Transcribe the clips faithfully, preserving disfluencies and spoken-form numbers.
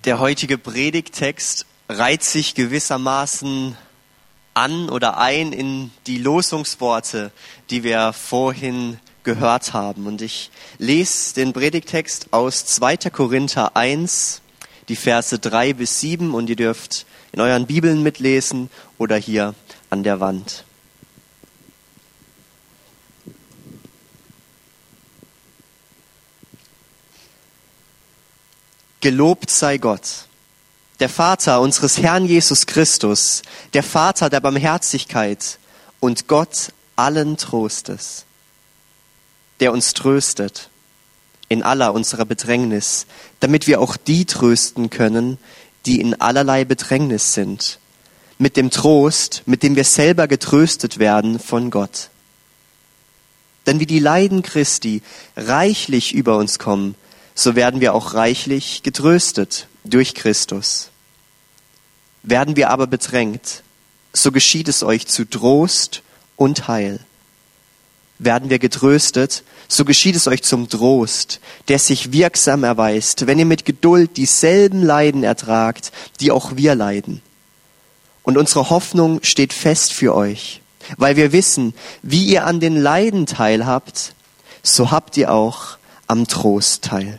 Der heutige Predigttext reiht sich gewissermaßen an oder ein in die Losungsworte, die wir vorhin gehört haben. Und ich lese den Predigttext aus zweiter Korinther eins, die Verse drei bis sieben, und ihr dürft in euren Bibeln mitlesen oder hier an der Wand. Gelobt sei Gott, der Vater unseres Herrn Jesus Christus, der Vater der Barmherzigkeit und Gott allen Trostes, der uns tröstet in aller unserer Bedrängnis, damit wir auch die trösten können, die in allerlei Bedrängnis sind, mit dem Trost, mit dem wir selber getröstet werden von Gott. Denn wie die Leiden Christi reichlich über uns kommen, so werden wir auch reichlich getröstet durch Christus. Werden wir aber bedrängt, so geschieht es euch zu Trost und Heil. Werden wir getröstet, so geschieht es euch zum Trost, der sich wirksam erweist, wenn ihr mit Geduld dieselben Leiden ertragt, die auch wir leiden. Und unsere Hoffnung steht fest für euch, weil wir wissen, wie ihr an den Leiden teilhabt, so habt ihr auch am Trost teil.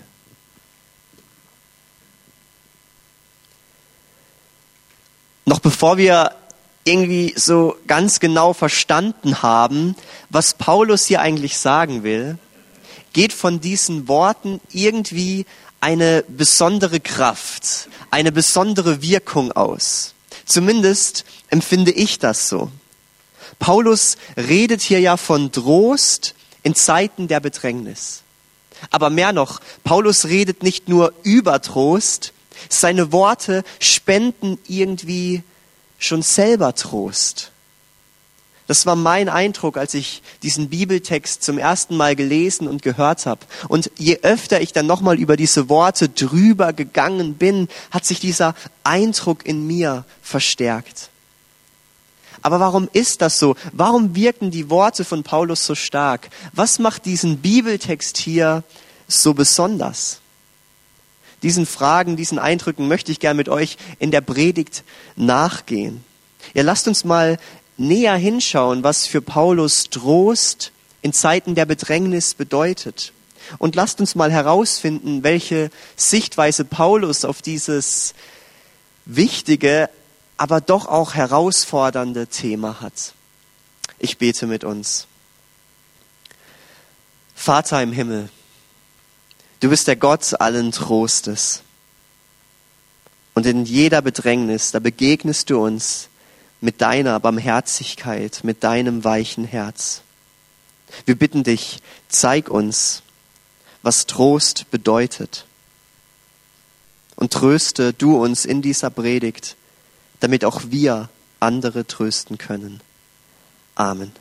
Noch bevor wir irgendwie so ganz genau verstanden haben, was Paulus hier eigentlich sagen will, geht von diesen Worten irgendwie eine besondere Kraft, eine besondere Wirkung aus. Zumindest empfinde ich das so. Paulus redet hier ja von Trost in Zeiten der Bedrängnis. Aber mehr noch, Paulus redet nicht nur über Trost, seine Worte spenden irgendwie schon selber Trost. Das war mein Eindruck, als ich diesen Bibeltext zum ersten Mal gelesen und gehört habe. Und je öfter ich dann nochmal über diese Worte drüber gegangen bin, hat sich dieser Eindruck in mir verstärkt. Aber warum ist das so? Warum wirken die Worte von Paulus so stark? Was macht diesen Bibeltext hier so besonders? Diesen Fragen, diesen Eindrücken möchte ich gerne mit euch in der Predigt nachgehen. Ja, lasst uns mal näher hinschauen, was für Paulus Trost in Zeiten der Bedrängnis bedeutet. Und lasst uns mal herausfinden, welche Sichtweise Paulus auf dieses wichtige, aber doch auch herausfordernde Thema hat. Ich bete mit uns. Vater im Himmel, du bist der Gott allen Trostes. Und in jeder Bedrängnis, da begegnest du uns mit deiner Barmherzigkeit, mit deinem weichen Herz. Wir bitten dich, zeig uns, was Trost bedeutet. Und tröste du uns in dieser Predigt, damit auch wir andere trösten können. Amen.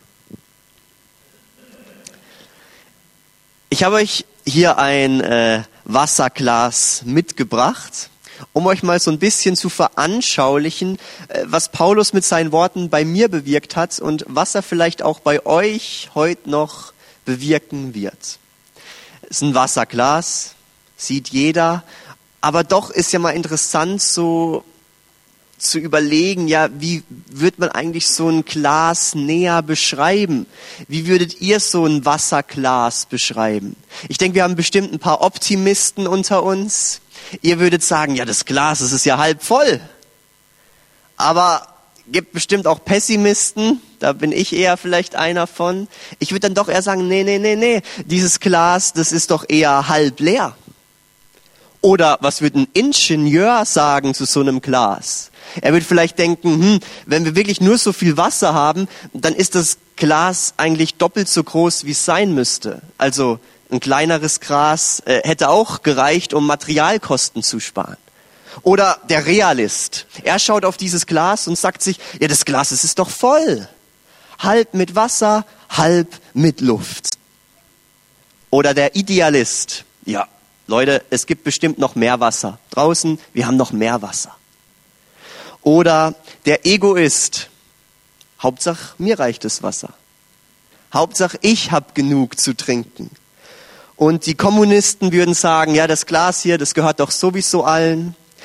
Ich habe euch hier ein äh, Wasserglas mitgebracht, um euch mal so ein bisschen zu veranschaulichen, äh, was Paulus mit seinen Worten bei mir bewirkt hat und was er vielleicht auch bei euch heute noch bewirken wird. Es ist ein Wasserglas, sieht jeder, aber doch ist ja mal interessant so zu überlegen, ja, wie wird man eigentlich so ein Glas näher beschreiben? Wie würdet ihr so ein Wasserglas beschreiben? Ich denke, wir haben bestimmt ein paar Optimisten unter uns. Ihr würdet sagen, ja, das Glas, das ist ja halb voll. Aber gibt bestimmt auch Pessimisten, da bin ich eher vielleicht einer von. Ich würde dann doch eher sagen, nee, nee, nee, nee, dieses Glas, das ist doch eher halb leer. Oder was würde ein Ingenieur sagen zu so einem Glas? Er würde vielleicht denken, hm, wenn wir wirklich nur so viel Wasser haben, dann ist das Glas eigentlich doppelt so groß, wie es sein müsste. Also ein kleineres Glas äh, hätte auch gereicht, um Materialkosten zu sparen. Oder der Realist, er schaut auf dieses Glas und sagt sich, ja, das Glas, es ist doch voll. Halb mit Wasser, halb mit Luft. Oder der Idealist, ja, Leute, es gibt bestimmt noch mehr Wasser. Draußen, wir haben noch mehr Wasser. Oder der Egoist. Hauptsache, mir reicht das Wasser. Hauptsache, ich habe genug zu trinken. Und die Kommunisten würden sagen, ja, das Glas hier, das gehört doch sowieso allen.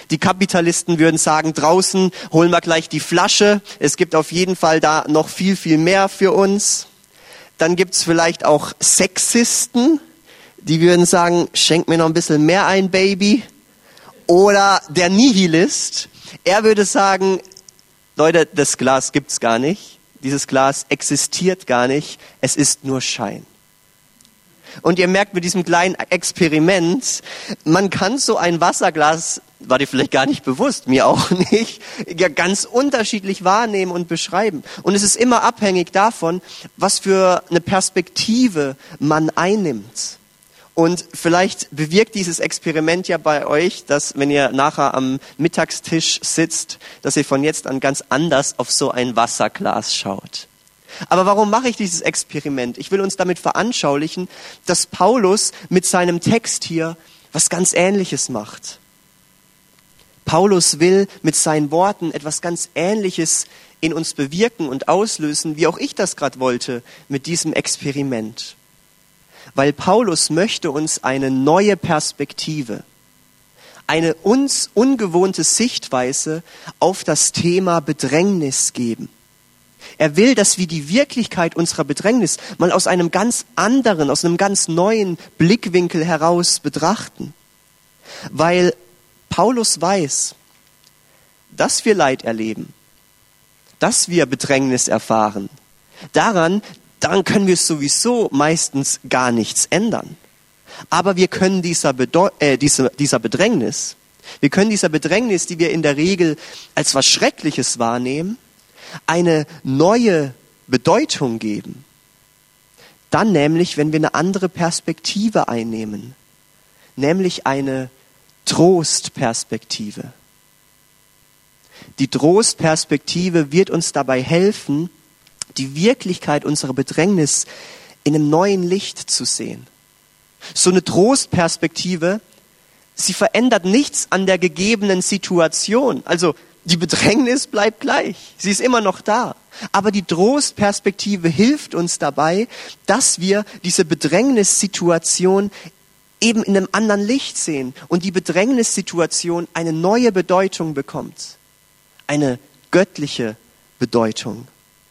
Die Kapitalisten würden sagen, draußen holen wir gleich die Flasche. Es gibt auf jeden Fall da noch viel, viel mehr für uns. Dann gibt's vielleicht auch Sexisten, die würden sagen, schenk mir noch ein bisschen mehr ein, Baby. Oder der Nihilist, er würde sagen, Leute, das Glas gibt's gar nicht. Dieses Glas existiert gar nicht. Es ist nur Schein. Und ihr merkt mit diesem kleinen Experiment, man kann so ein Wasserglas, war dir vielleicht gar nicht bewusst, mir auch nicht, ja ganz unterschiedlich wahrnehmen und beschreiben. Und es ist immer abhängig davon, was für eine Perspektive man einnimmt. Und vielleicht bewirkt dieses Experiment ja bei euch, dass wenn ihr nachher am Mittagstisch sitzt, dass ihr von jetzt an ganz anders auf so ein Wasserglas schaut. Aber warum mache ich dieses Experiment? Ich will uns damit veranschaulichen, dass Paulus mit seinem Text hier was ganz Ähnliches macht. Paulus will mit seinen Worten etwas ganz Ähnliches in uns bewirken und auslösen, wie auch ich das gerade wollte mit diesem Experiment. Weil Paulus möchte uns eine neue Perspektive, eine uns ungewohnte Sichtweise auf das Thema Bedrängnis geben. Er will, dass wir die Wirklichkeit unserer Bedrängnis mal aus einem ganz anderen, aus einem ganz neuen Blickwinkel heraus betrachten. Weil Paulus weiß, dass wir Leid erleben, dass wir Bedrängnis erfahren. Daran, daran können wir sowieso meistens gar nichts ändern. Aber wir können dieser, Bedeu- äh, dieser, dieser Bedrängnis, wir können dieser Bedrängnis, die wir in der Regel als was Schreckliches wahrnehmen, eine neue Bedeutung geben. Dann nämlich, wenn wir eine andere Perspektive einnehmen, nämlich eine Trostperspektive. Die Trostperspektive wird uns dabei helfen, die Wirklichkeit unserer Bedrängnis in einem neuen Licht zu sehen. So eine Trostperspektive, sie verändert nichts an der gegebenen Situation. Also die Bedrängnis bleibt gleich, sie ist immer noch da. Aber die Trostperspektive hilft uns dabei, dass wir diese Bedrängnissituation eben in einem anderen Licht sehen und die Bedrängnissituation eine neue Bedeutung bekommt. Eine göttliche Bedeutung.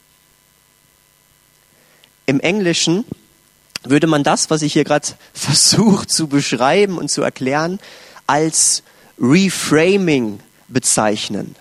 Im Englischen würde man das, was ich hier gerade versuche zu beschreiben und zu erklären, als Reframing bezeichnen.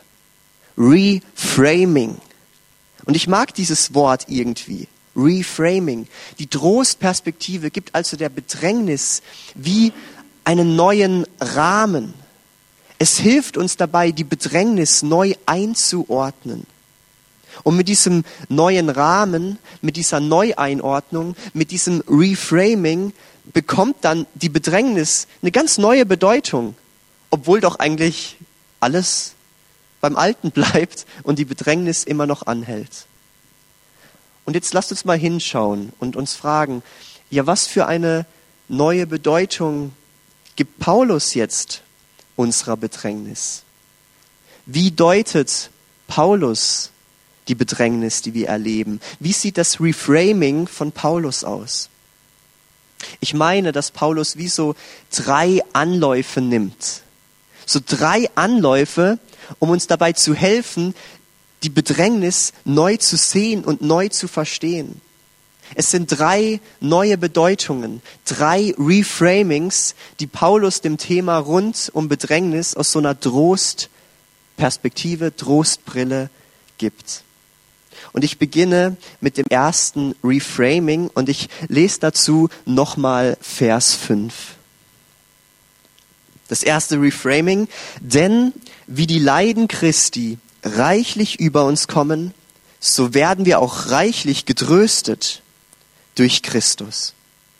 Reframing. Und ich mag dieses Wort irgendwie. Reframing. Die Trostperspektive gibt also der Bedrängnis wie einen neuen Rahmen. Es hilft uns dabei, die Bedrängnis neu einzuordnen. Und mit diesem neuen Rahmen, mit dieser Neueinordnung, mit diesem Reframing bekommt dann die Bedrängnis eine ganz neue Bedeutung, obwohl doch eigentlich alles beim Alten bleibt und die Bedrängnis immer noch anhält. Und jetzt lasst uns mal hinschauen und uns fragen, ja, was für eine neue Bedeutung gibt Paulus jetzt unserer Bedrängnis? Wie deutet Paulus die Bedrängnis, die wir erleben? Wie sieht das Reframing von Paulus aus? Ich meine, dass Paulus wie so drei Anläufe nimmt. So drei Anläufe, um uns dabei zu helfen, die Bedrängnis neu zu sehen und neu zu verstehen. Es sind drei neue Bedeutungen, drei Reframings, die Paulus dem Thema rund um Bedrängnis aus so einer Trostperspektive, Trostbrille gibt. Und ich beginne mit dem ersten Reframing und ich lese dazu nochmal Vers fünf. Das erste Reframing: Denn wie die Leiden Christi reichlich über uns kommen, so werden wir auch reichlich getröstet durch Christus.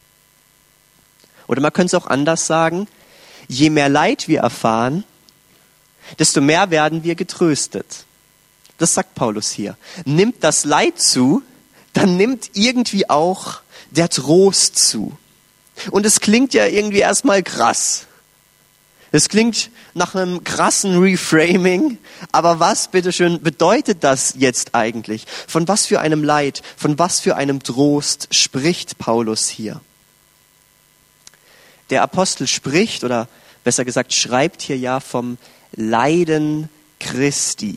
Oder man könnte es auch anders sagen: Je mehr Leid wir erfahren, desto mehr werden wir getröstet. Das sagt Paulus hier. Nimmt das Leid zu, dann nimmt irgendwie auch der Trost zu. Und es klingt ja irgendwie erstmal krass. Es klingt nach einem krassen Reframing, aber was, bitteschön, bedeutet das jetzt eigentlich? Von was für einem Leid, von was für einem Trost spricht Paulus hier? Der Apostel spricht, oder besser gesagt schreibt hier ja vom Leiden Christi.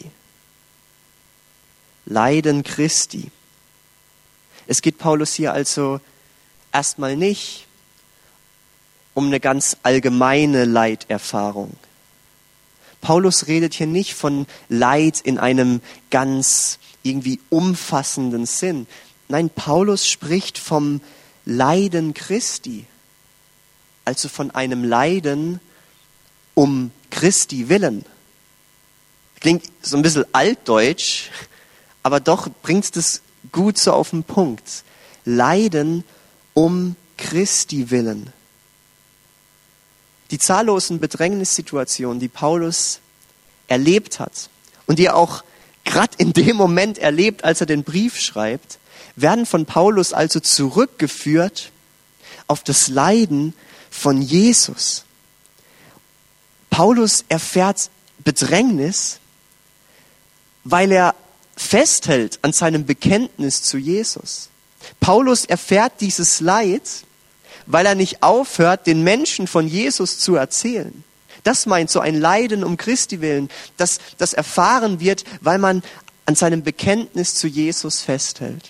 Leiden Christi. Es geht Paulus hier also erstmal nicht um eine ganz allgemeine Leiterfahrung. Paulus redet hier nicht von Leid in einem ganz irgendwie umfassenden Sinn. Nein, Paulus spricht vom Leiden Christi, also von einem Leiden um Christi willen. Klingt so ein bisschen altdeutsch, aber doch bringt es gut so auf den Punkt. Leiden um Christi willen. Die zahllosen Bedrängnissituationen, die Paulus erlebt hat und die er auch gerade in dem Moment erlebt, als er den Brief schreibt, werden von Paulus also zurückgeführt auf das Leiden von Jesus. Paulus erfährt Bedrängnis, weil er festhält an seinem Bekenntnis zu Jesus. Paulus erfährt dieses Leid, weil er nicht aufhört, den Menschen von Jesus zu erzählen. Das meint so ein Leiden um Christi willen, dass das erfahren wird, weil man an seinem Bekenntnis zu Jesus festhält.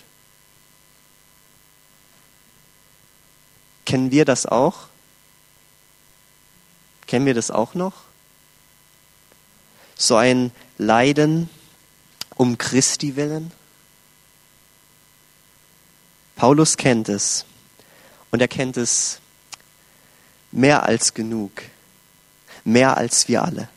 Kennen wir das auch? Kennen wir das auch noch? So ein Leiden um Christi willen? Paulus kennt es. Und er kennt es mehr als genug. Mehr als wir alle.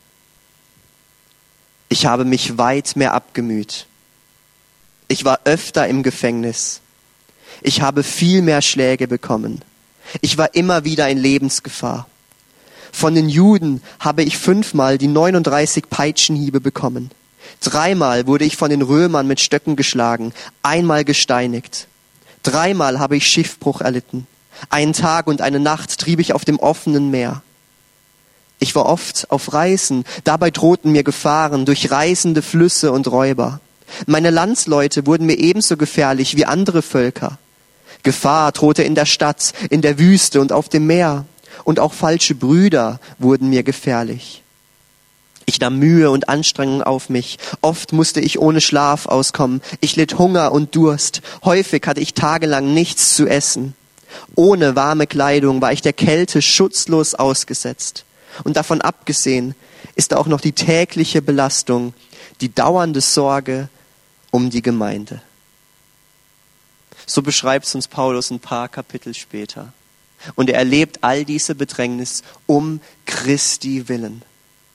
Ich habe mich weit mehr abgemüht. Ich war öfter im Gefängnis. Ich habe viel mehr Schläge bekommen. Ich war immer wieder in Lebensgefahr. Von den Juden habe ich fünfmal die neununddreißig Peitschenhiebe bekommen. Dreimal wurde ich von den Römern mit Stöcken geschlagen, einmal gesteinigt. Dreimal habe ich Schiffbruch erlitten. Einen Tag und eine Nacht trieb ich auf dem offenen Meer. Ich war oft auf Reisen, dabei drohten mir Gefahren durch reißende Flüsse und Räuber. Meine Landsleute wurden mir ebenso gefährlich wie andere Völker. Gefahr drohte in der Stadt, in der Wüste und auf dem Meer. Und auch falsche Brüder wurden mir gefährlich. Ich nahm Mühe und Anstrengung auf mich. Oft musste ich ohne Schlaf auskommen. Ich litt Hunger und Durst. Häufig hatte ich tagelang nichts zu essen. Ohne warme Kleidung war ich der Kälte schutzlos ausgesetzt. Und davon abgesehen ist auch noch die tägliche Belastung, die dauernde Sorge um die Gemeinde. So beschreibt es uns Paulus ein paar Kapitel später. Und er erlebt all diese Bedrängnis um Christi willen.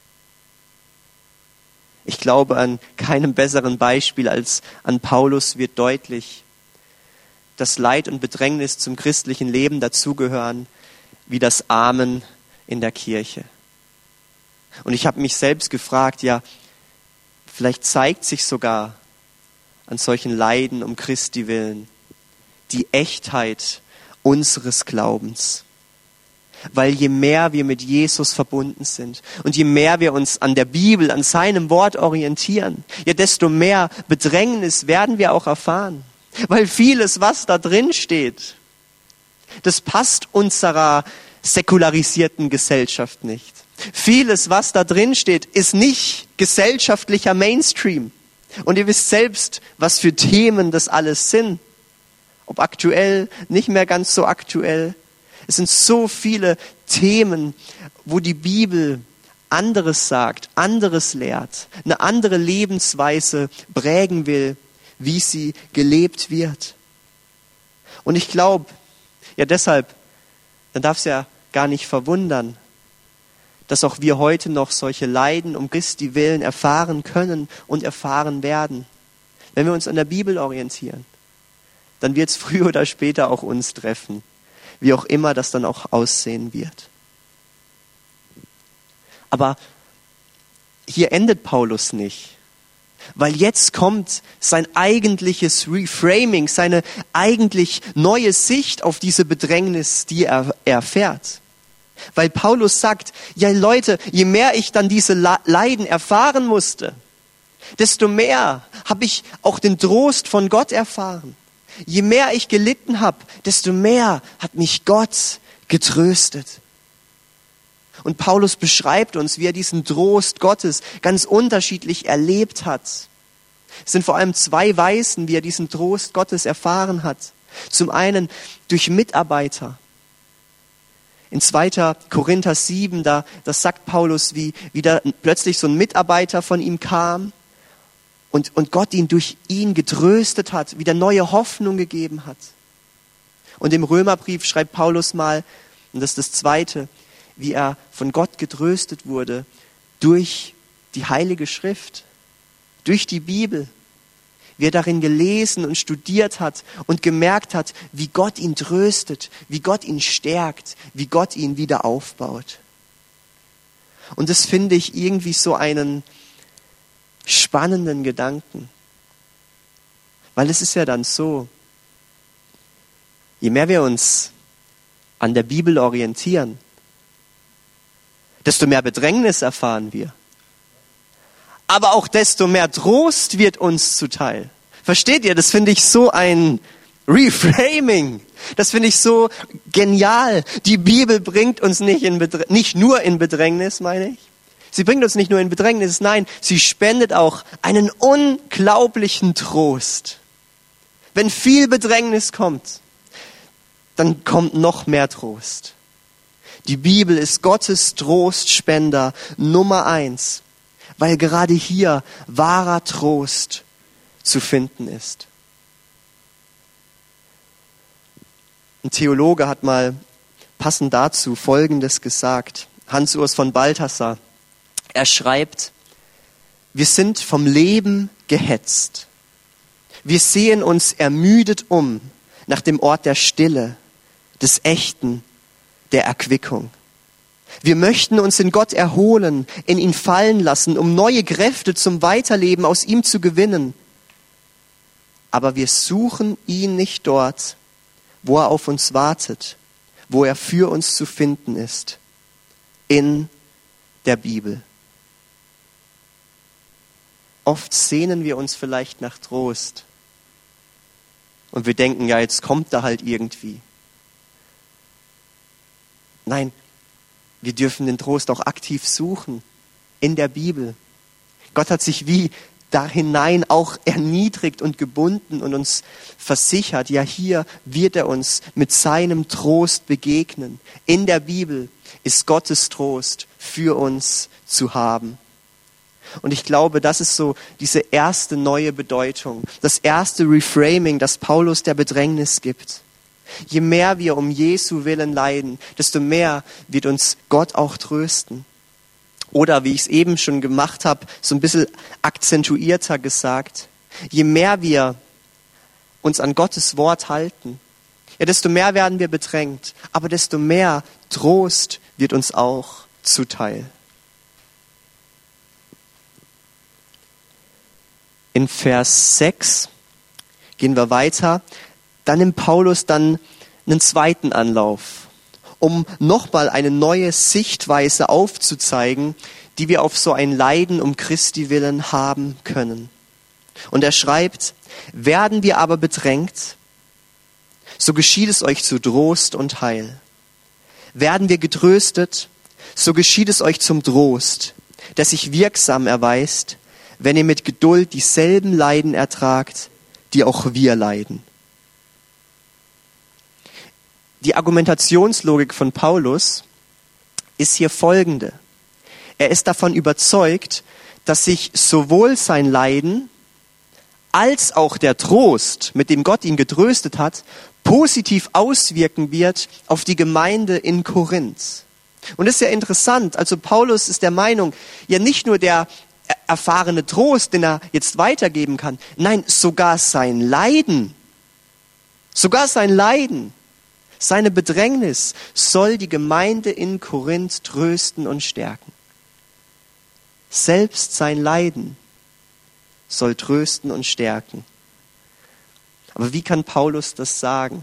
Ich glaube, an keinem besseren Beispiel als an Paulus wird deutlich, dass Leid und Bedrängnis zum christlichen Leben dazugehören, wie das Amen in der Kirche. Und ich habe mich selbst gefragt, ja, vielleicht zeigt sich sogar an solchen Leiden um Christi willen die Echtheit unseres Glaubens. Weil je mehr wir mit Jesus verbunden sind und je mehr wir uns an der Bibel, an seinem Wort orientieren, ja, desto mehr Bedrängnis werden wir auch erfahren. Weil vieles, was da drin steht, das passt unserer säkularisierten Gesellschaft nicht. Vieles, was da drin steht, ist nicht gesellschaftlicher Mainstream. Und ihr wisst selbst, was für Themen das alles sind. Ob aktuell, nicht mehr ganz so aktuell. Es sind so viele Themen, wo die Bibel anderes sagt, anderes lehrt, eine andere Lebensweise prägen will, wie sie gelebt wird. Und ich glaube, ja deshalb, dann darf es ja gar nicht verwundern, dass auch wir heute noch solche Leiden um Christi willen erfahren können und erfahren werden. Wenn wir uns an der Bibel orientieren, dann wird es früher oder später auch uns treffen, wie auch immer das dann auch aussehen wird. Aber hier endet Paulus nicht, weil jetzt kommt sein eigentliches Reframing, seine eigentlich neue Sicht auf diese Bedrängnis, die er erfährt. Weil Paulus sagt, ja Leute, je mehr ich dann diese Leiden erfahren musste, desto mehr habe ich auch den Trost von Gott erfahren. Je mehr ich gelitten habe, desto mehr hat mich Gott getröstet. Und Paulus beschreibt uns, wie er diesen Trost Gottes ganz unterschiedlich erlebt hat. Es sind vor allem zwei Weisen, wie er diesen Trost Gottes erfahren hat. Zum einen durch Mitarbeiter. In zweiter Korinther sieben, da, das sagt Paulus, wie, wie da plötzlich so ein Mitarbeiter von ihm kam und, und Gott ihn durch ihn getröstet hat, wieder neue Hoffnung gegeben hat. Und im Römerbrief schreibt Paulus mal, und das ist das Zweite, wie er von Gott getröstet wurde durch die Heilige Schrift, durch die Bibel. Wie er darin gelesen und studiert hat und gemerkt hat, wie Gott ihn tröstet, wie Gott ihn stärkt, wie Gott ihn wieder aufbaut. Und das finde ich irgendwie so einen spannenden Gedanken. Weil es ist ja dann so, je mehr wir uns an der Bibel orientieren, desto mehr Bedrängnis erfahren wir. Aber auch desto mehr Trost wird uns zuteil. Versteht ihr? Das finde ich so ein Reframing. Das finde ich so genial. Die Bibel bringt uns nicht, in Bedr- nicht nur in Bedrängnis, meine ich. Sie bringt uns nicht nur in Bedrängnis, nein, sie spendet auch einen unglaublichen Trost. Wenn viel Bedrängnis kommt, dann kommt noch mehr Trost. Die Bibel ist Gottes Trostspender Nummer eins. Weil gerade hier wahrer Trost zu finden ist. Ein Theologe hat mal passend dazu Folgendes gesagt. Hans-Urs von Balthasar. Er schreibt, wir sind vom Leben gehetzt. Wir sehen uns ermüdet um nach dem Ort der Stille, des Echten, der Erquickung. Wir möchten uns in Gott erholen, in ihn fallen lassen, um neue Kräfte zum Weiterleben aus ihm zu gewinnen. Aber wir suchen ihn nicht dort, wo er auf uns wartet, wo er für uns zu finden ist, in der Bibel. Oft sehnen wir uns vielleicht nach Trost und wir denken, ja, jetzt kommt er halt irgendwie. Nein, wir dürfen den Trost auch aktiv suchen in der Bibel. Gott hat sich wie da hinein auch erniedrigt und gebunden und uns versichert, ja, hier wird er uns mit seinem Trost begegnen. In der Bibel ist Gottes Trost für uns zu haben. Und ich glaube, das ist so diese erste neue Bedeutung, das erste Reframing, das Paulus der Bedrängnis gibt. Je mehr wir um Jesu Willen leiden, desto mehr wird uns Gott auch trösten. Oder wie ich es eben schon gemacht habe, so ein bisschen akzentuierter gesagt, je mehr wir uns an Gottes Wort halten, ja, desto mehr werden wir bedrängt, aber desto mehr Trost wird uns auch zuteil. In Vers sechs gehen wir weiter. Dann nimmt Paulus dann einen zweiten Anlauf, um nochmal eine neue Sichtweise aufzuzeigen, die wir auf so ein Leiden um Christi willen haben können. Und er schreibt, werden wir aber bedrängt, so geschieht es euch zu Trost und Heil. Werden wir getröstet, so geschieht es euch zum Trost, der sich wirksam erweist, wenn ihr mit Geduld dieselben Leiden ertragt, die auch wir leiden. Die Argumentationslogik von Paulus ist hier folgende. Er ist davon überzeugt, dass sich sowohl sein Leiden als auch der Trost, mit dem Gott ihn getröstet hat, positiv auswirken wird auf die Gemeinde in Korinth. Und das ist ja interessant. Also Paulus ist der Meinung, ja nicht nur der erfahrene Trost, den er jetzt weitergeben kann, nein, sogar sein Leiden, sogar sein Leiden, seine Bedrängnis soll die Gemeinde in Korinth trösten und stärken. Selbst sein Leiden soll trösten und stärken. Aber wie kann Paulus das sagen?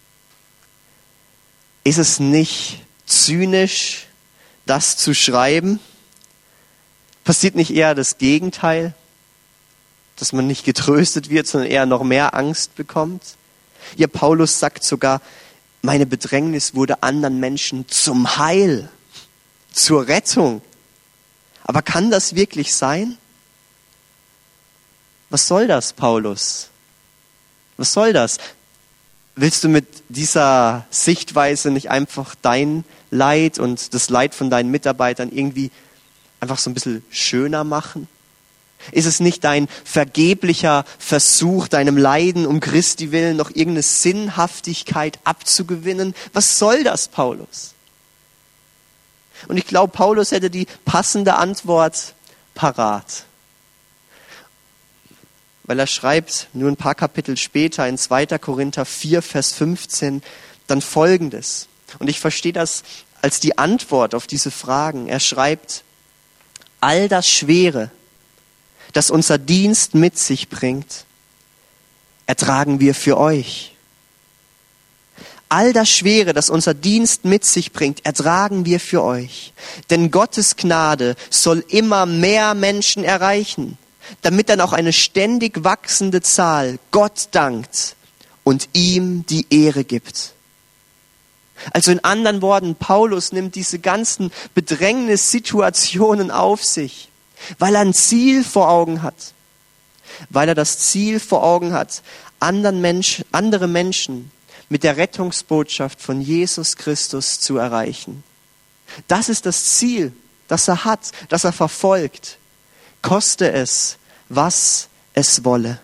Ist es nicht zynisch, das zu schreiben? Passiert nicht eher das Gegenteil? Dass man nicht getröstet wird, sondern eher noch mehr Angst bekommt? Ja, Paulus sagt sogar, meine Bedrängnis wurde anderen Menschen zum Heil. zur Rettung. Aber kann das wirklich sein? Was soll das, Paulus? Was soll das? Willst du mit dieser Sichtweise nicht einfach dein Leid und das Leid von deinen Mitarbeitern irgendwie einfach so ein bisschen schöner machen? Ist es nicht dein vergeblicher Versuch, deinem Leiden um Christi willen noch irgendeine Sinnhaftigkeit abzugewinnen? Was soll das, Paulus? Und ich glaube, Paulus hätte die passende Antwort parat. Weil er schreibt nur ein paar Kapitel später in zweiter Korinther vier, Vers fünfzehn, dann Folgendes. Und ich verstehe das als die Antwort auf diese Fragen. Er schreibt, all das Schwere, das unser Dienst mit sich bringt, ertragen wir für euch. All das Schwere, das unser Dienst mit sich bringt, ertragen wir für euch. Denn Gottes Gnade soll immer mehr Menschen erreichen, damit dann auch eine ständig wachsende Zahl Gott dankt und ihm die Ehre gibt. Also in anderen Worten, Paulus nimmt diese ganzen Bedrängnissituationen auf sich, weil er ein Ziel vor Augen hat. Weil er das Ziel vor Augen hat, anderen Menschen, andere Menschen mit der Rettungsbotschaft von Jesus Christus zu erreichen. Das ist das Ziel, das er hat, das er verfolgt. Koste es, was es wolle.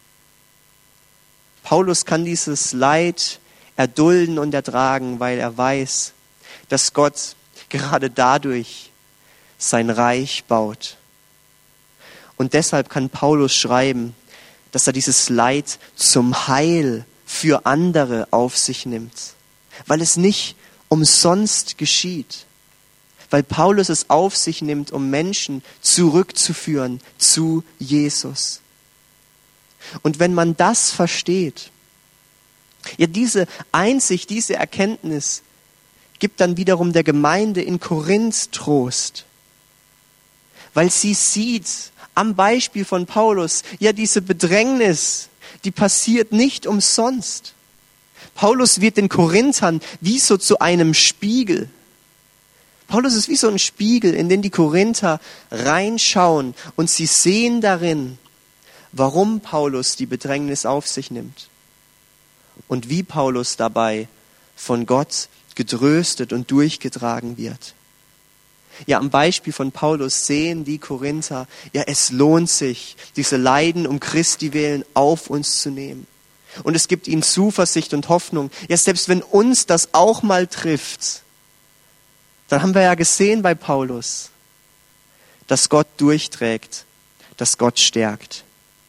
Paulus kann dieses Leid erdulden und ertragen, weil er weiß, dass Gott gerade dadurch sein Reich baut. Und deshalb kann Paulus schreiben, dass er dieses Leid zum Heil für andere auf sich nimmt, weil es nicht umsonst geschieht. Weil Paulus es auf sich nimmt, um Menschen zurückzuführen zu Jesus. Und wenn man das versteht, ja, diese Einsicht, diese Erkenntnis gibt dann wiederum der Gemeinde in Korinth Trost. Weil sie sieht am Beispiel von Paulus, ja, diese Bedrängnis, die passiert nicht umsonst. Paulus wird den Korinthern wie so zu einem Spiegel. Paulus ist wie so ein Spiegel, in den die Korinther reinschauen und sie sehen darin, warum Paulus die Bedrängnis auf sich nimmt und wie Paulus dabei von Gott getröstet und durchgetragen wird. Ja, am Beispiel von Paulus sehen die Korinther, ja, es lohnt sich, diese Leiden um Christi willen auf uns zu nehmen. Und es gibt ihnen Zuversicht und Hoffnung. Ja, selbst wenn uns das auch mal trifft, dann haben wir ja gesehen bei Paulus, dass Gott durchträgt, dass Gott stärkt.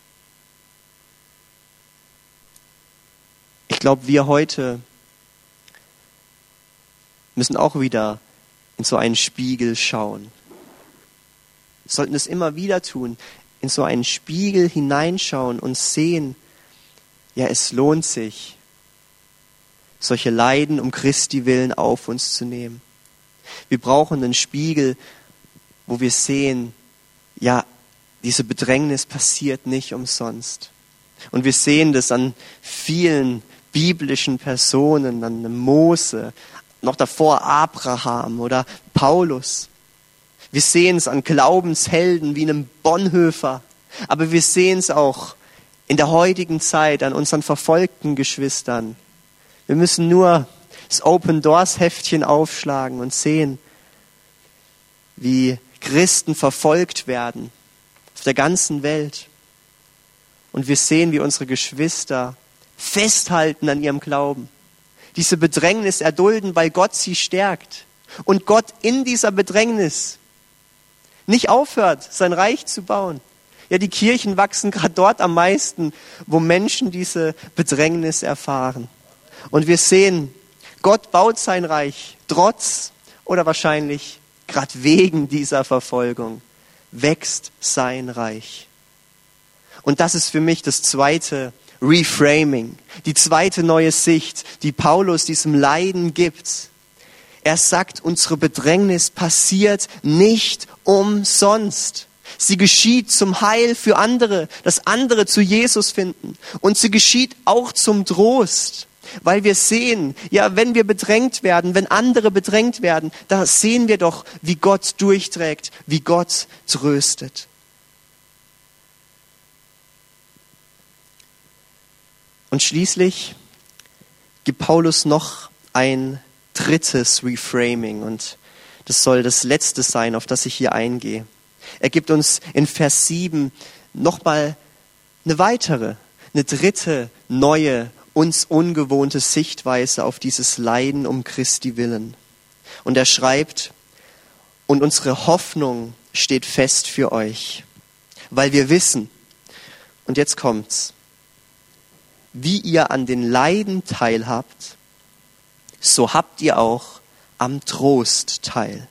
Ich glaube, wir heute müssen auch wieder in so einen Spiegel schauen. Wir sollten es immer wieder tun, in so einen Spiegel hineinschauen und sehen, ja, es lohnt sich, solche Leiden um Christi willen auf uns zu nehmen. Wir brauchen einen Spiegel, wo wir sehen, ja, diese Bedrängnis passiert nicht umsonst. Und wir sehen das an vielen biblischen Personen, an Mose, noch davor Abraham oder Paulus. Wir sehen es an Glaubenshelden wie einem Bonhoeffer, aber wir sehen es auch in der heutigen Zeit an unseren verfolgten Geschwistern. Wir müssen nur das Open Doors Heftchen aufschlagen und sehen, wie Christen verfolgt werden auf der ganzen Welt. Und wir sehen, wie unsere Geschwister festhalten an ihrem Glauben, diese Bedrängnis erdulden, weil Gott sie stärkt. Und Gott in dieser Bedrängnis nicht aufhört, sein Reich zu bauen. Ja, die Kirchen wachsen gerade dort am meisten, wo Menschen diese Bedrängnis erfahren. Und wir sehen, Gott baut sein Reich trotz oder wahrscheinlich gerade wegen dieser Verfolgung wächst sein Reich. Und das ist für mich das zweite Reframing, die zweite neue Sicht, die Paulus diesem Leiden gibt. Er sagt, unsere Bedrängnis passiert nicht umsonst. Sie geschieht zum Heil für andere, dass andere zu Jesus finden. Und sie geschieht auch zum Trost. Weil wir sehen, ja, wenn wir bedrängt werden, wenn andere bedrängt werden, da sehen wir doch, wie Gott durchträgt, wie Gott tröstet. Und schließlich gibt Paulus noch ein drittes Reframing und das soll das letzte sein, auf das ich hier eingehe. Er gibt uns in Vers sieben nochmal eine weitere, eine dritte, neue, uns ungewohnte Sichtweise auf dieses Leiden um Christi willen. Und er schreibt, und unsere Hoffnung steht fest für euch, weil wir wissen, und jetzt kommt's, wie ihr an den Leiden teilhabt, so habt ihr auch am Trost teil.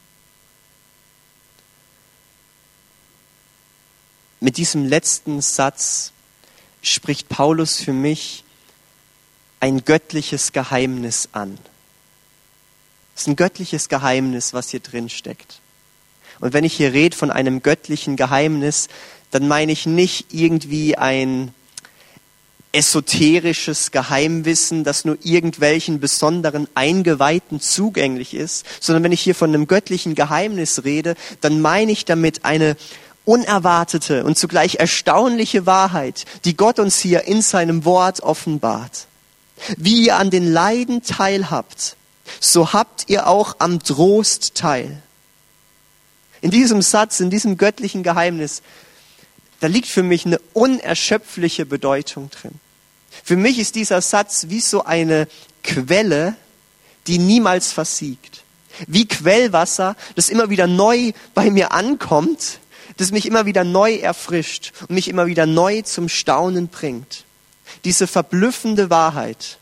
Mit diesem letzten Satz spricht Paulus für mich ein göttliches Geheimnis an. Es ist ein göttliches Geheimnis, was hier drin steckt. Und wenn ich hier rede von einem göttlichen Geheimnis, dann meine ich nicht irgendwie ein esoterisches Geheimwissen, das nur irgendwelchen besonderen Eingeweihten zugänglich ist, sondern wenn ich hier von einem göttlichen Geheimnis rede, dann meine ich damit eine unerwartete und zugleich erstaunliche Wahrheit, die Gott uns hier in seinem Wort offenbart. Wie ihr an den Leiden teilhabt, so habt ihr auch am Trost teil. In diesem Satz, in diesem göttlichen Geheimnis, da liegt für mich eine unerschöpfliche Bedeutung drin. Für mich ist dieser Satz wie so eine Quelle, die niemals versiegt. Wie Quellwasser, das immer wieder neu bei mir ankommt, das mich immer wieder neu erfrischt und mich immer wieder neu zum Staunen bringt. Diese verblüffende Wahrheit.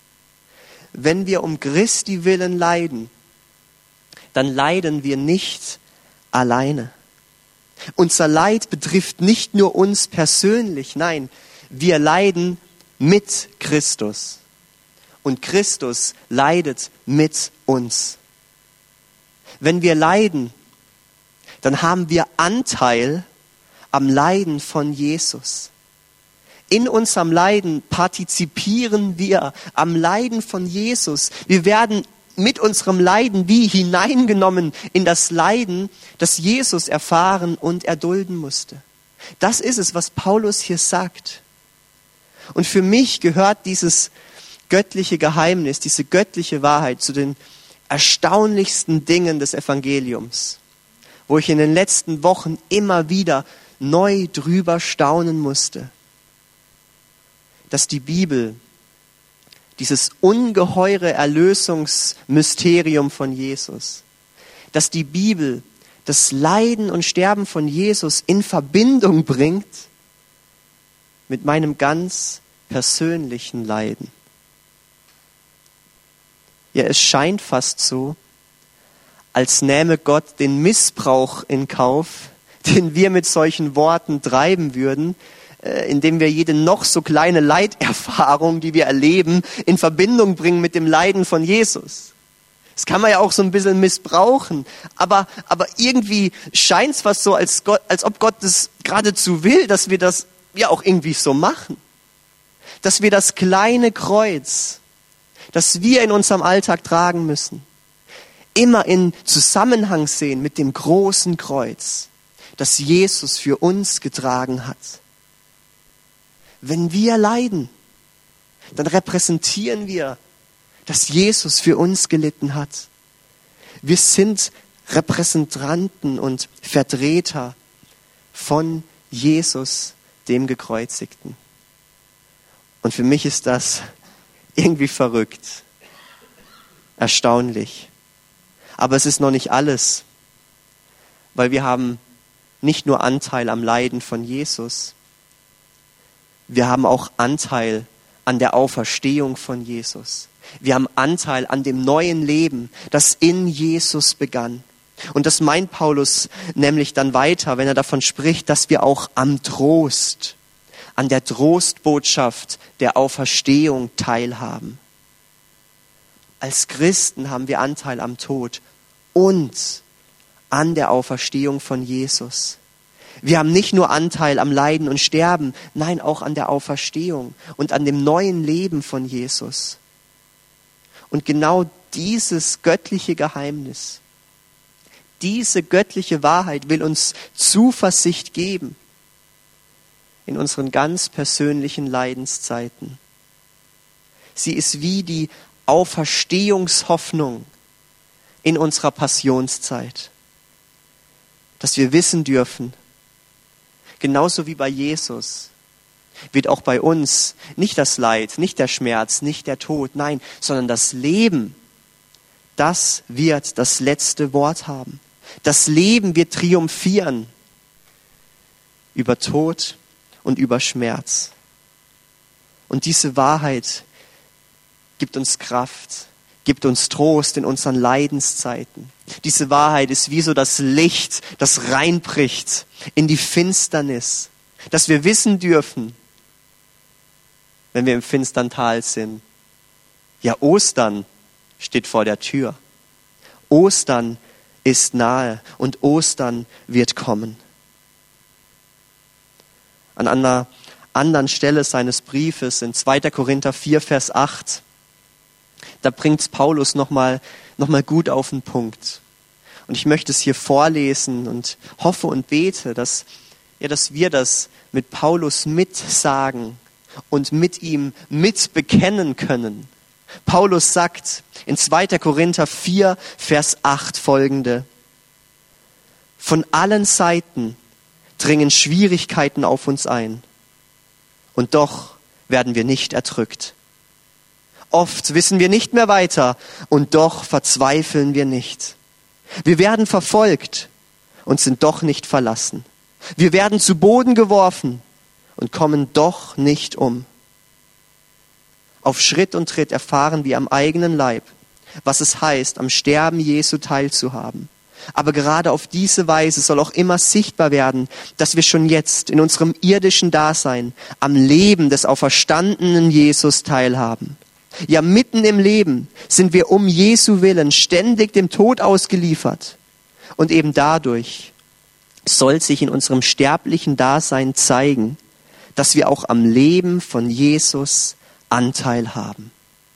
Wenn wir um Christi willen leiden, dann leiden wir nicht alleine. Unser Leid betrifft nicht nur uns persönlich, nein, wir leiden mit Christus. Und Christus leidet mit uns. Wenn wir leiden, dann haben wir Anteil am Leiden von Jesus. In unserem Leiden partizipieren wir am Leiden von Jesus. Wir werden mit unserem Leiden wie hineingenommen in das Leiden, das Jesus erfahren und erdulden musste. Das ist es, was Paulus hier sagt. Und für mich gehört dieses göttliche Geheimnis, diese göttliche Wahrheit zu den erstaunlichsten Dingen des Evangeliums, wo ich in den letzten Wochen immer wieder neu drüber staunen musste, dass die Bibel dieses ungeheure Erlösungsmysterium von Jesus, dass die Bibel das Leiden und Sterben von Jesus in Verbindung bringt mit meinem ganz persönlichen Leiden. Ja, es scheint fast so, als nähme Gott den Missbrauch in Kauf, den wir mit solchen Worten treiben würden, indem wir jede noch so kleine Leiterfahrung, die wir erleben, in Verbindung bringen mit dem Leiden von Jesus. Das kann man ja auch so ein bisschen missbrauchen, aber, aber irgendwie scheint es fast so, als, Gott, als ob Gott das geradezu will, dass wir das ja auch irgendwie so machen. Dass wir das kleine Kreuz, das wir in unserem Alltag tragen müssen, immer in Zusammenhang sehen mit dem großen Kreuz, das Jesus für uns getragen hat. Wenn wir leiden, dann repräsentieren wir, dass Jesus für uns gelitten hat. Wir sind Repräsentanten und Vertreter von Jesus, dem Gekreuzigten. Und für mich ist das irgendwie verrückt, erstaunlich. Aber es ist noch nicht alles, weil wir haben nicht nur Anteil am Leiden von Jesus, wir haben auch Anteil an der Auferstehung von Jesus. Wir haben Anteil an dem neuen Leben, das in Jesus begann. Und das meint Paulus nämlich dann weiter, wenn er davon spricht, dass wir auch am Trost, an der Trostbotschaft der Auferstehung teilhaben. Als Christen haben wir Anteil am Tod und an der Auferstehung von Jesus. Wir haben nicht nur Anteil am Leiden und Sterben, nein, auch an der Auferstehung und an dem neuen Leben von Jesus. Und genau dieses göttliche Geheimnis, diese göttliche Wahrheit will uns Zuversicht geben in unseren ganz persönlichen Leidenszeiten. Sie ist wie die Auferstehungshoffnung in unserer Passionszeit, dass wir wissen dürfen, genauso wie bei Jesus, wird auch bei uns nicht das Leid, nicht der Schmerz, nicht der Tod, nein, sondern das Leben, das wird das letzte Wort haben. Das Leben wird triumphieren über Tod und über Schmerz. Und diese Wahrheit gibt uns Kraft, gibt uns Trost in unseren Leidenszeiten. Diese Wahrheit ist wie so das Licht, das reinbricht in die Finsternis, dass wir wissen dürfen, wenn wir im finstern Tal sind, ja, Ostern steht vor der Tür. Ostern ist nahe und Ostern wird kommen. An einer anderen Stelle seines Briefes in zweiter Korinther vier, Vers acht, da bringt Paulus nochmal noch mal gut auf den Punkt. Und ich möchte es hier vorlesen und hoffe und bete, dass, ja, dass wir das mit Paulus mitsagen und mit ihm mitbekennen können. Paulus sagt in zweiter Korinther vier, Vers acht folgende: Von allen Seiten dringen Schwierigkeiten auf uns ein, und doch werden wir nicht erdrückt. Oft wissen wir nicht mehr weiter, und doch verzweifeln wir nicht. Wir werden verfolgt und sind doch nicht verlassen. Wir werden zu Boden geworfen und kommen doch nicht um. Auf Schritt und Tritt erfahren wir am eigenen Leib, was es heißt, am Sterben Jesu teilzuhaben. Aber gerade auf diese Weise soll auch immer sichtbar werden, dass wir schon jetzt in unserem irdischen Dasein am Leben des auferstandenen Jesus teilhaben. Ja, mitten im Leben sind wir um Jesu Willen ständig dem Tod ausgeliefert. Und eben dadurch soll sich in unserem sterblichen Dasein zeigen, dass wir auch am Leben von Jesus Anteil haben.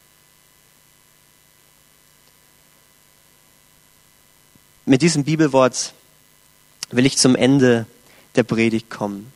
Mit diesem Bibelwort will ich zum Ende der Predigt kommen.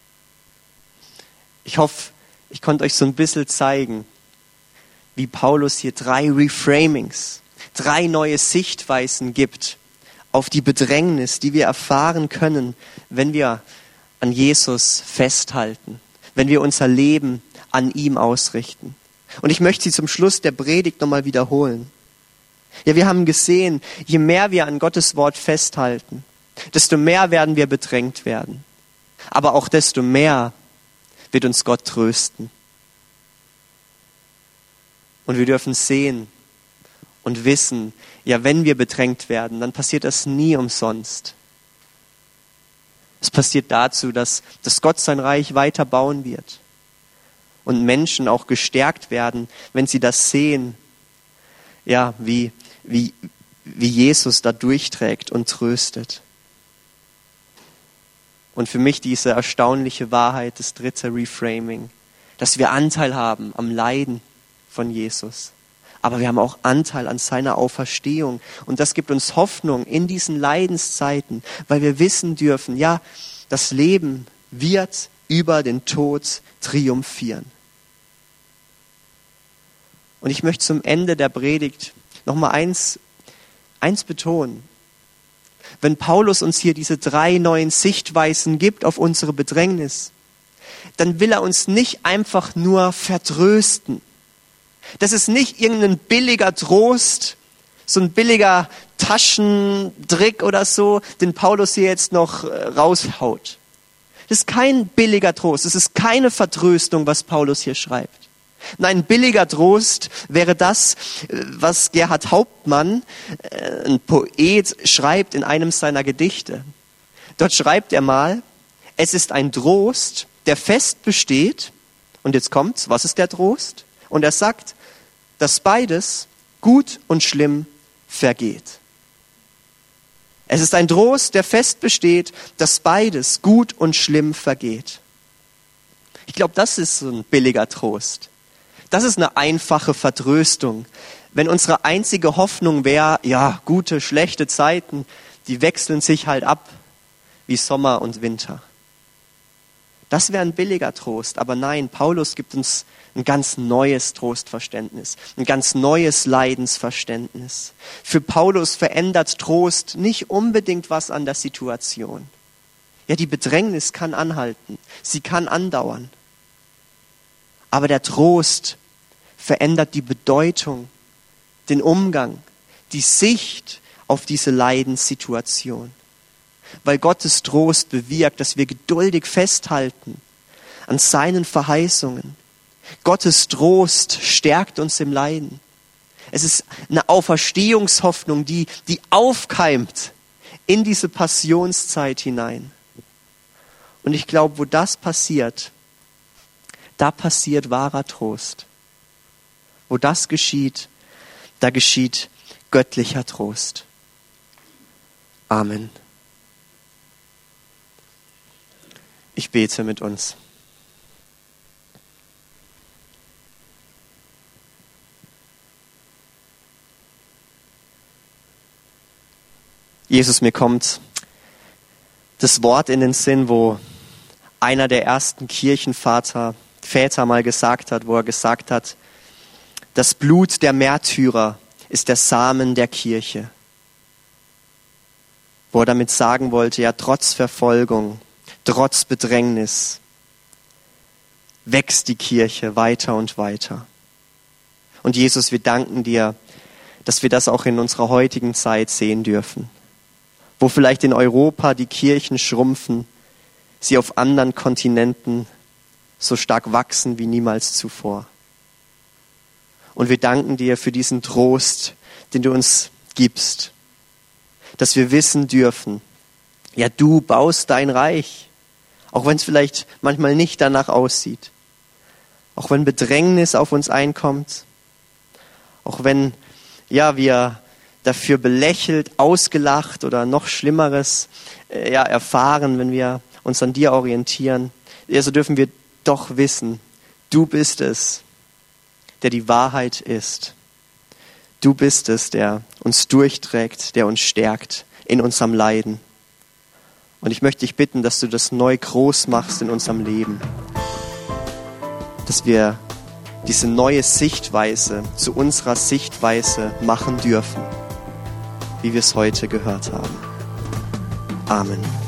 Ich hoffe, ich konnte euch so ein bisschen zeigen, wie Paulus hier drei Reframings, drei neue Sichtweisen gibt auf die Bedrängnis, die wir erfahren können, wenn wir an Jesus festhalten, wenn wir unser Leben an ihm ausrichten. Und ich möchte sie zum Schluss der Predigt nochmal wiederholen. Ja, wir haben gesehen, je mehr wir an Gottes Wort festhalten, desto mehr werden wir bedrängt werden. Aber auch desto mehr wird uns Gott trösten. Und wir dürfen sehen und wissen, ja, wenn wir bedrängt werden, dann passiert das nie umsonst. Es passiert dazu, dass, dass Gott sein Reich weiter bauen wird. Und Menschen auch gestärkt werden, wenn sie das sehen, ja, wie, wie, wie Jesus da durchträgt und tröstet. Und für mich diese erstaunliche Wahrheit, das dritte Reframing, dass wir Anteil haben am Leiden von Jesus. Aber wir haben auch Anteil an seiner Auferstehung. Und das gibt uns Hoffnung in diesen Leidenszeiten, weil wir wissen dürfen, ja, das Leben wird über den Tod triumphieren. Und ich möchte zum Ende der Predigt noch mal eins, eins betonen. Wenn Paulus uns hier diese drei neuen Sichtweisen gibt auf unsere Bedrängnis, dann will er uns nicht einfach nur vertrösten. Das ist nicht irgendein billiger Trost, so ein billiger Taschentrick oder so, den Paulus hier jetzt noch raushaut. Das ist kein billiger Trost, es ist keine Vertröstung, was Paulus hier schreibt. Nein, ein billiger Trost wäre das, was Gerhard Hauptmann, ein Poet, schreibt in einem seiner Gedichte. Dort schreibt er mal, es ist ein Trost, der fest besteht. Und jetzt kommt's, was ist der Trost? Und er sagt, dass beides, gut und schlimm, vergeht. Es ist ein Trost, der fest besteht, dass beides, gut und schlimm, vergeht. Ich glaube, das ist so ein billiger Trost. Das ist eine einfache Vertröstung. Wenn unsere einzige Hoffnung wäre, ja, gute, schlechte Zeiten, die wechseln sich halt ab wie Sommer und Winter. Das wäre ein billiger Trost. Aber nein, Paulus gibt uns ein ganz neues Trostverständnis, ein ganz neues Leidensverständnis. Für Paulus verändert Trost nicht unbedingt was an der Situation. Ja, die Bedrängnis kann anhalten, sie kann andauern. Aber der Trost verändert die Bedeutung, den Umgang, die Sicht auf diese Leidenssituation. Weil Gottes Trost bewirkt, dass wir geduldig festhalten an seinen Verheißungen. Gottes Trost stärkt uns im Leiden. Es ist eine Auferstehungshoffnung, die, die aufkeimt in diese Passionszeit hinein. Und ich glaube, wo das passiert, da passiert wahrer Trost. Wo das geschieht, da geschieht göttlicher Trost. Amen. Ich bete mit uns. Jesus, mir kommt das Wort in den Sinn, wo einer der ersten Kirchenväter Väter mal gesagt hat, wo er gesagt hat, das Blut der Märtyrer ist der Samen der Kirche. Wo er damit sagen wollte, ja, trotz Verfolgung, trotz Bedrängnis wächst die Kirche weiter und weiter. Und Jesus, wir danken dir, dass wir das auch in unserer heutigen Zeit sehen dürfen. Wo vielleicht in Europa die Kirchen schrumpfen, sie auf anderen Kontinenten so stark wachsen wie niemals zuvor. Und wir danken dir für diesen Trost, den du uns gibst, dass wir wissen dürfen, ja, du baust dein Reich, auch wenn es vielleicht manchmal nicht danach aussieht, auch wenn Bedrängnis auf uns einkommt, auch wenn ja, wir dafür belächelt, ausgelacht oder noch Schlimmeres äh, ja, erfahren, wenn wir uns an dir orientieren. Ja, so dürfen wir doch wissen, du bist es, der die Wahrheit ist. Du bist es, der uns durchträgt, der uns stärkt in unserem Leiden. Und ich möchte dich bitten, dass du das neu groß machst in unserem Leben. Dass wir diese neue Sichtweise zu unserer Sichtweise machen dürfen, wie wir es heute gehört haben. Amen.